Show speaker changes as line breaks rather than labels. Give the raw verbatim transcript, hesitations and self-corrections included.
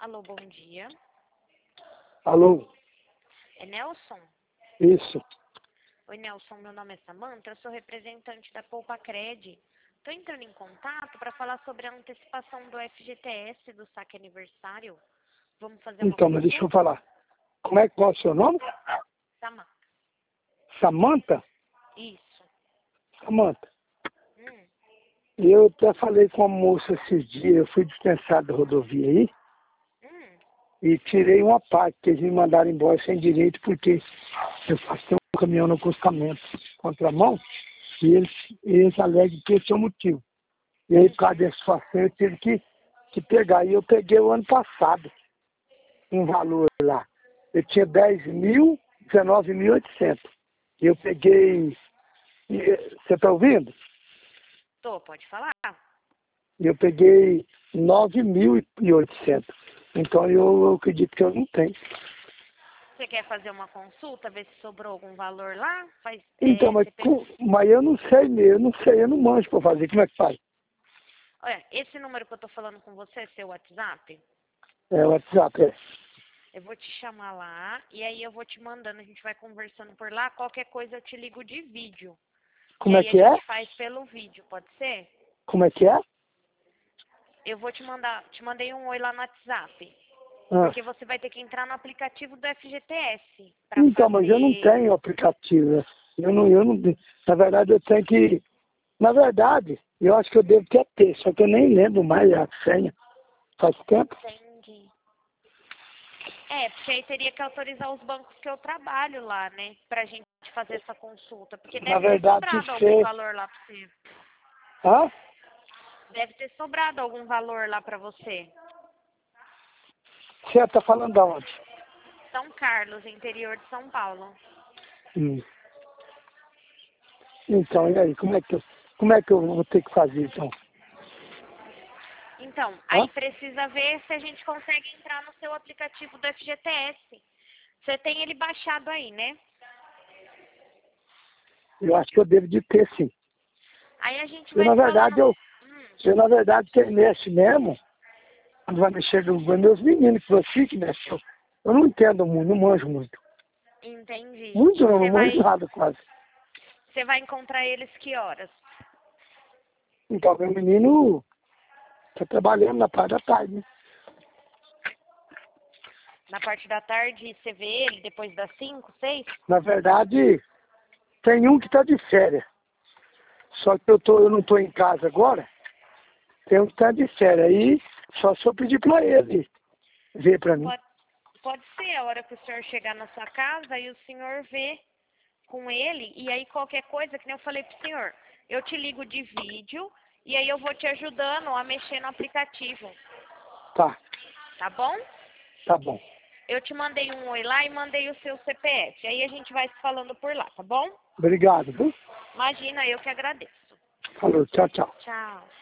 Alô, bom dia.
Alô?
É Nelson?
Isso.
Oi, Nelson, meu nome é Samanta, eu sou representante da Poupa Cred. Estou entrando em contato para falar sobre a antecipação do F G T S do saque aniversário. Vamos fazer uma
Então, mas deixa eu falar. Como é qual é o seu nome?
Samanta.
Samanta?
Isso.
Samanta.
Hum.
Eu até falei com a moça esses dias, eu fui dispensado da rodovia aí
Hum.
e tirei uma parte que eles me mandaram embora sem direito porque eu passei um caminhão no acostamento contramão e eles, eles alegam que esse é o motivo. E aí, por causa desse facinho, eu tive que, que pegar. E eu peguei o ano passado um valor lá. Eu tinha dez mil, dezenove mil e oitocentos. E eu peguei... e, Você está ouvindo?
Tô, pode falar.
E eu peguei nove mil e oitocentos. Então eu, eu acredito que eu não tenho.
Você quer fazer uma consulta, ver se sobrou algum valor lá? Faz,
Então,
é,
mas,
você
com, mas eu não sei mesmo, eu não sei, eu não manjo para fazer. Como é que faz?
Olha, esse número que eu tô falando com você é seu WhatsApp?
É o WhatsApp, é.
Eu vou te chamar lá e aí eu vou te mandando, a gente vai conversando por lá. Qualquer coisa eu te ligo de vídeo.
Como
E
é
aí a
que é?
gente faz pelo vídeo, pode ser?
Como é que é?
Eu vou te mandar, te mandei um oi lá no WhatsApp.
Ah.
Porque você vai ter que entrar no aplicativo do F G T S para
Então,
fazer...
mas eu não tenho aplicativo. né? Eu não, eu não, na verdade, eu tenho que... Na verdade, eu acho que eu devo até ter, só que eu nem lembro mais a senha. Faz tempo?
Entendi. É, porque aí teria que autorizar os bancos que eu trabalho lá, né? Pra gente fazer essa consulta. Porque
Na
deve ter
verdade, que
sobrado algum
ser...
valor lá pra você.
Hã?
Deve ter sobrado algum valor lá pra você.
Você está falando de onde?
São Carlos, interior de São Paulo.
Hum. Então, e aí, como é que eu, como é que eu vou ter que fazer, então?
Então,
Hã?
aí precisa ver se a gente consegue entrar no seu aplicativo do F G T S. Você tem ele baixado aí, né?
Eu acho que eu devo de ter, sim.
Aí a gente
Eu,
vai
na
falando...
verdade, eu,
Hum,
eu, na verdade, quem mexe mesmo, quando vai mexer com os meus meninos, que você que mexe, eu, eu não entendo muito, não manjo muito.
entendi.
Muito
E
não, não
você
manjo
vai,
nada quase.
você vai encontrar eles que horas?
Então, meu menino está trabalhando na parte da tarde, né?
Na parte da tarde você vê ele depois das cinco, seis?
Na verdade, tem um que está de férias. Só que eu, tô, eu não estou em casa agora. Tem um que está de férias. Aí, só se eu pedir para ele ver para mim.
Pode, pode ser a hora que o senhor chegar na sua casa e o senhor vê com ele. E aí qualquer coisa, que nem eu falei pro senhor, eu te ligo de vídeo e aí eu vou te ajudando a mexer no aplicativo.
Tá,
Tá bom?
tá bom.
Eu te mandei um oi lá e mandei o seu C P F. Aí a gente vai se falando por lá, tá bom?
Obrigado, viu?
Imagina, eu que agradeço.
Falou, tchau, tchau.
Tchau.